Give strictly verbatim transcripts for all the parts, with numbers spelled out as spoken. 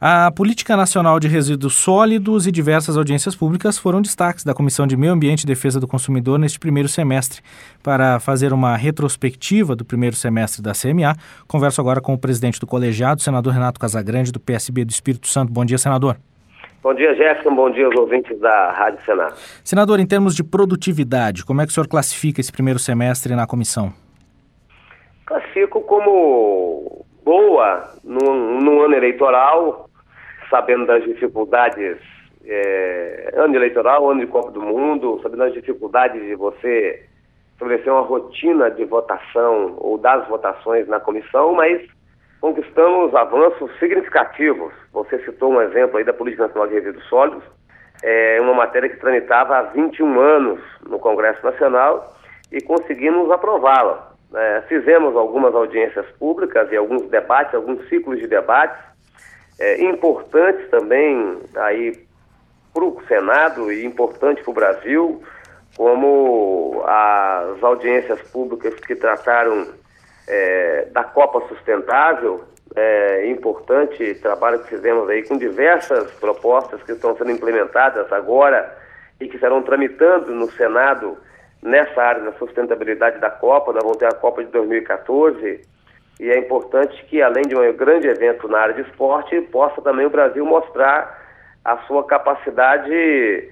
A Política Nacional de Resíduos Sólidos e diversas audiências públicas foram destaques da Comissão de Meio Ambiente e Defesa do Consumidor neste primeiro semestre. Para fazer uma retrospectiva do primeiro semestre da C M A, converso agora com o presidente do colegiado, senador Renato Casagrande, do P S B do Espírito Santo. Bom dia, senador. Bom dia, Jefferson. Bom dia aos ouvintes da Rádio Senado. Senador, em termos de produtividade, como é que o senhor classifica esse primeiro semestre na comissão? Classifico como boa num, num ano eleitoral, sabendo das dificuldades, é, ano eleitoral, ano de Copa do Mundo, sabendo das dificuldades de você estabelecer uma rotina de votação ou das votações na comissão, mas conquistamos avanços significativos. Você citou um exemplo aí da Política Nacional de Resíduos Sólidos, é uma matéria que tramitava há vinte e um anos no Congresso Nacional e conseguimos aprová-la. É, fizemos algumas audiências públicas e alguns debates, alguns ciclos de debates, é, importantes também aí para o Senado e importante para o Brasil, como as audiências públicas que trataram é, da Copa Sustentável, é, importante trabalho que fizemos aí com diversas propostas que estão sendo implementadas agora e que estarão tramitando no Senado nessa área da sustentabilidade da Copa. Nós vamos ter a Copa de dois mil e quatorze e é importante que, além de um grande evento na área de esporte, possa também o Brasil mostrar a sua capacidade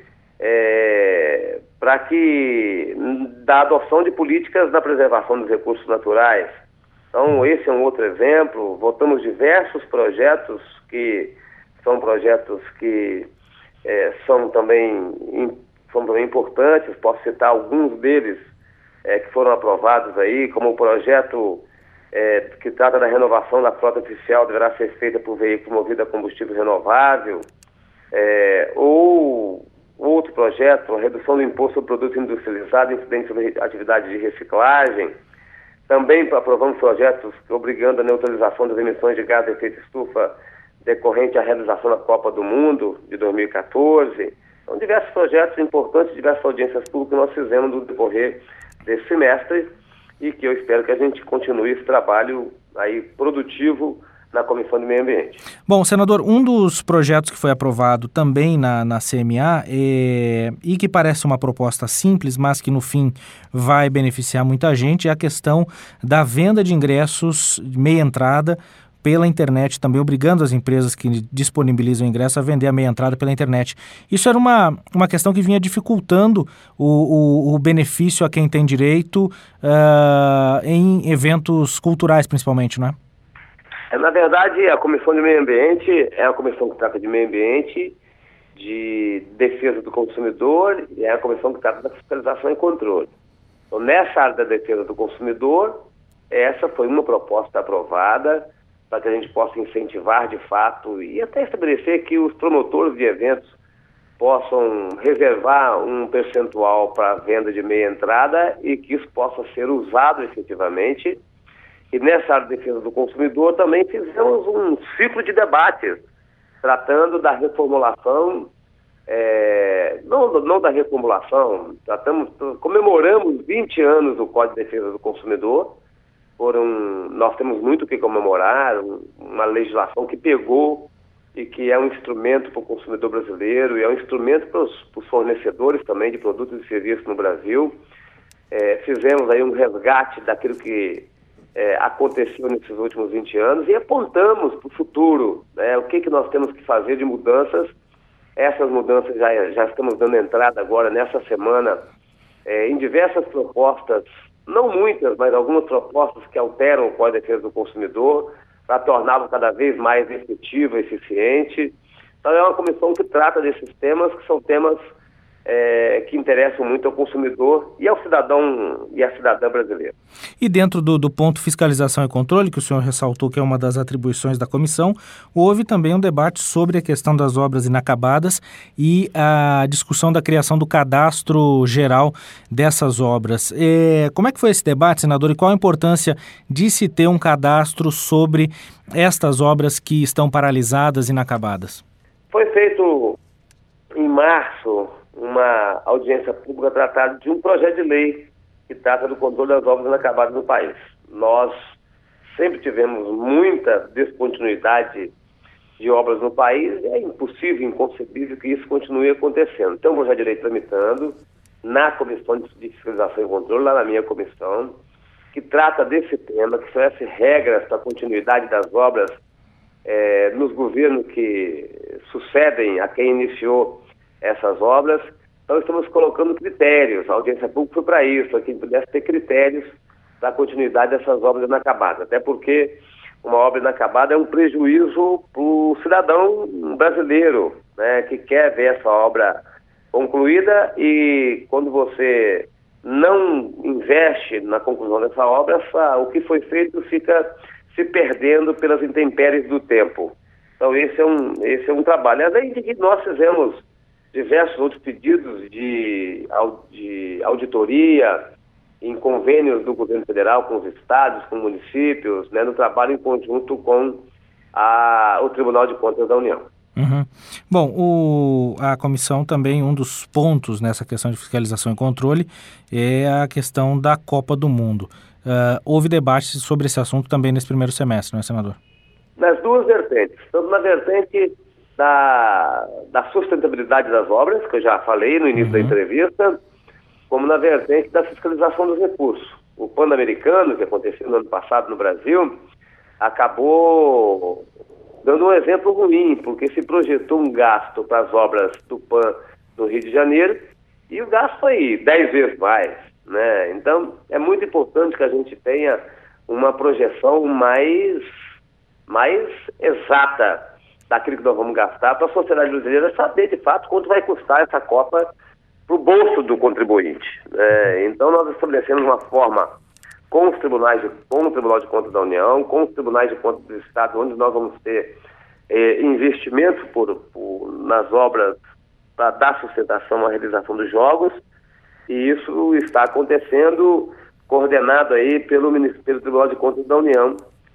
é, para que da adoção de políticas na preservação dos recursos naturais. Então, esse é um outro exemplo. Votamos diversos projetos que são projetos que é, são também são também importantes. Posso citar alguns deles é, que foram aprovados aí, como o projeto é, que trata da renovação da frota oficial deverá ser feita por veículo movido a combustível renovável, é, ou outro projeto, a redução do imposto sobre produtos industrializados incidentes sobre atividades de reciclagem. Também aprovamos projetos obrigando a neutralização das emissões de gás de efeito estufa decorrente à realização da Copa do Mundo de dois mil e quatorze. Então, diversos projetos importantes, diversas audiências públicas nós fizemos no decorrer desse semestre e que eu espero que a gente continue esse trabalho aí produtivo na Comissão de Meio Ambiente. Bom, senador, um dos projetos que foi aprovado também na, na C M A é, e que parece uma proposta simples, mas que no fim vai beneficiar muita gente, é a questão da venda de ingressos meia entrada pela internet, também obrigando as empresas que disponibilizam ingresso a vender a meia entrada pela internet. Isso era uma, uma questão que vinha dificultando o, o, o benefício a quem tem direito uh, em eventos culturais, principalmente, não é? É, na verdade, a Comissão de Meio Ambiente é a comissão que trata de meio ambiente, de defesa do consumidor, e é a comissão que trata da fiscalização e controle. Então, nessa área da defesa do consumidor, essa foi uma proposta aprovada para que a gente possa incentivar de fato e até estabelecer que os promotores de eventos possam reservar um percentual para a venda de meia entrada e que isso possa ser usado efetivamente. E nessa área de defesa do consumidor também fizemos um ciclo de debates, tratando da reformulação, é, não, não da reformulação, tratamos, comemoramos vinte anos do Código de Defesa do Consumidor. Foram, nós temos muito o que comemorar, uma legislação que pegou e que é um instrumento para o consumidor brasileiro e é um instrumento para os, para os fornecedores também de produtos e serviços no Brasil. É, fizemos aí um resgate daquilo que É, aconteceu nesses últimos vinte anos e apontamos para o futuro, né, o que, que nós temos que fazer de mudanças. Essas mudanças já, já estamos dando entrada agora nessa semana é, em diversas propostas, não muitas, mas algumas propostas que alteram o Código de Defesa do Consumidor para torná-lo cada vez mais efetivo e eficiente. Então é uma comissão que trata desses temas, que são temas É, que interessam muito ao consumidor e ao cidadão e à cidadã brasileira. E dentro do, do ponto fiscalização e controle, que o senhor ressaltou que é uma das atribuições da comissão, houve também um debate sobre a questão das obras inacabadas e a discussão da criação do cadastro geral dessas obras. É, como é que foi esse debate, senador, e qual a importância de se ter um cadastro sobre estas obras que estão paralisadas e inacabadas? Foi feito em março uma audiência pública tratada de um projeto de lei que trata do controle das obras inacabadas no país. Nós sempre tivemos muita descontinuidade de obras no país, é impossível, inconcebível que isso continue acontecendo. Então, eu já direi tramitando na Comissão de Fiscalização e Controle, lá na minha comissão, que trata desse tema, que estabelece regras para a continuidade das obras é, nos governos que sucedem a quem iniciou essas obras. Então, estamos colocando critérios. A audiência pública foi para isso, para que pudesse ter critérios para a continuidade dessas obras inacabadas. Até porque uma obra inacabada é um prejuízo para o cidadão brasileiro, né, que quer ver essa obra concluída, e quando você não investe na conclusão dessa obra, essa, o que foi feito fica se perdendo pelas intempéries do tempo. Então esse é um, esse é um trabalho. Além de que nós fizemos diversos outros pedidos de, de auditoria em convênios do governo federal com os estados, com municípios, né, no trabalho em conjunto com a, o Tribunal de Contas da União. Uhum. Bom, o, a comissão também, um dos pontos nessa questão de fiscalização e controle é a questão da Copa do Mundo. Uh, houve debate sobre esse assunto também nesse primeiro semestre, não é, senador? Nas duas vertentes. Tanto na vertente da, da sustentabilidade das obras, que eu já falei no início uhum. da entrevista, como na vertente da fiscalização dos recursos. O Pan-Americano, que aconteceu no ano passado no Brasil, acabou dando um exemplo ruim, porque se projetou um gasto para as obras do Pan no Rio de Janeiro, e o gasto foi dez vezes mais, né? Então, é muito importante que a gente tenha uma projeção mais, mais exata daquilo que nós vamos gastar, para a sociedade brasileira saber, de fato, quanto vai custar essa Copa para o bolso do contribuinte. É, então, nós estabelecemos uma forma com os tribunais, de, com o Tribunal de Contas da União, com os tribunais de contas do Estado, onde nós vamos ter é, investimento por, por, nas obras para dar sustentação à realização dos jogos, e isso está acontecendo coordenado aí pelo, pelo Tribunal de Contas da União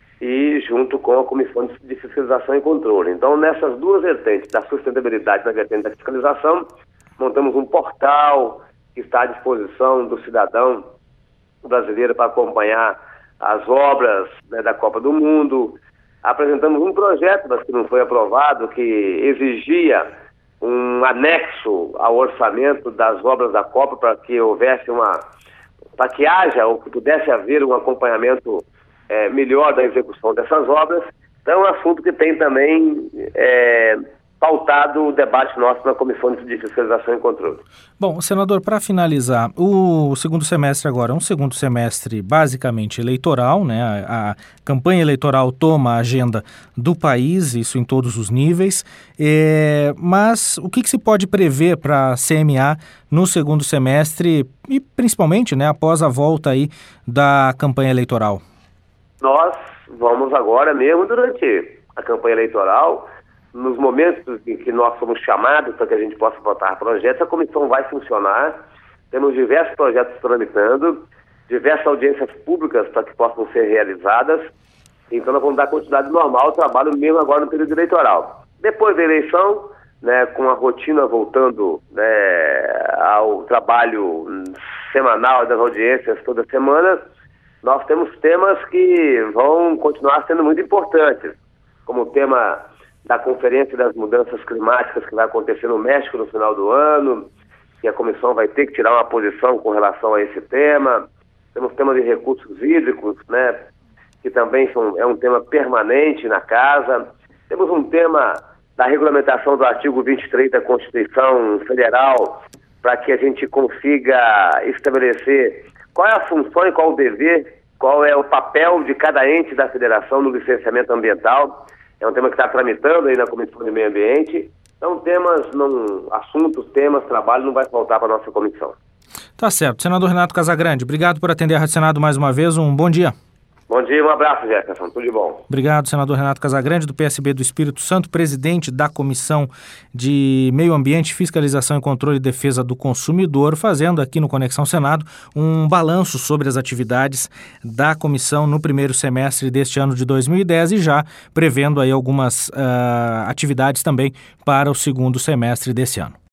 e junto com a Comissão de Fiscalização e Controle. Então, nessas duas vertentes, da sustentabilidade e da vertente da fiscalização, montamos um portal que está à disposição do cidadão brasileiro para acompanhar as obras, né, da Copa do Mundo. Apresentamos um projeto, mas que não foi aprovado, que exigia um anexo ao orçamento das obras da Copa para que houvesse uma, para que haja ou que pudesse haver um acompanhamento é, melhor da execução dessas obras. Então é um assunto que tem também é, pautado o debate nosso na Comissão de Fiscalização e Controle. Bom, senador, para finalizar, o segundo semestre agora é um segundo semestre basicamente eleitoral, né? A, a campanha eleitoral toma a agenda do país, isso em todos os níveis, é, mas o que, que se pode prever para a C M A no segundo semestre e principalmente, né, após a volta aí da campanha eleitoral? Nós vamos agora mesmo durante a campanha eleitoral, nos momentos em que nós somos chamados para que a gente possa votar projetos, a comissão vai funcionar. Temos diversos projetos tramitando, diversas audiências públicas para que possam ser realizadas. Então, nós vamos dar continuidade normal ao trabalho mesmo agora no período eleitoral. Depois da eleição, né, com a rotina voltando, né, ao trabalho semanal das audiências toda semana, nós temos temas que vão continuar sendo muito importantes, como o tema da Conferência das Mudanças Climáticas que vai acontecer no México no final do ano, que a comissão vai ter que tirar uma posição com relação a esse tema. Temos o tema de recursos hídricos, né, que também são, é um tema permanente na casa. Temos um tema da regulamentação do artigo vinte e três da Constituição Federal, para que a gente consiga estabelecer qual é a função e qual o dever, qual é o papel de cada ente da federação no licenciamento ambiental. É um tema que está tramitando aí na Comissão de Meio Ambiente. Então, temas, não, assuntos, temas, trabalho não vai faltar para a nossa comissão. Tá certo. Senador Renato Casagrande, obrigado por atender a Rádio Senado mais uma vez. Um bom dia. Bom dia, um abraço, Jefferson. Tudo de bom. Obrigado, senador Renato Casagrande, do P S B do Espírito Santo, presidente da Comissão de Meio Ambiente, Fiscalização e Controle e Defesa do Consumidor, fazendo aqui no Conexão Senado um balanço sobre as atividades da comissão no primeiro semestre deste ano de dois mil e dez e já prevendo aí algumas uh, atividades também para o segundo semestre desse ano.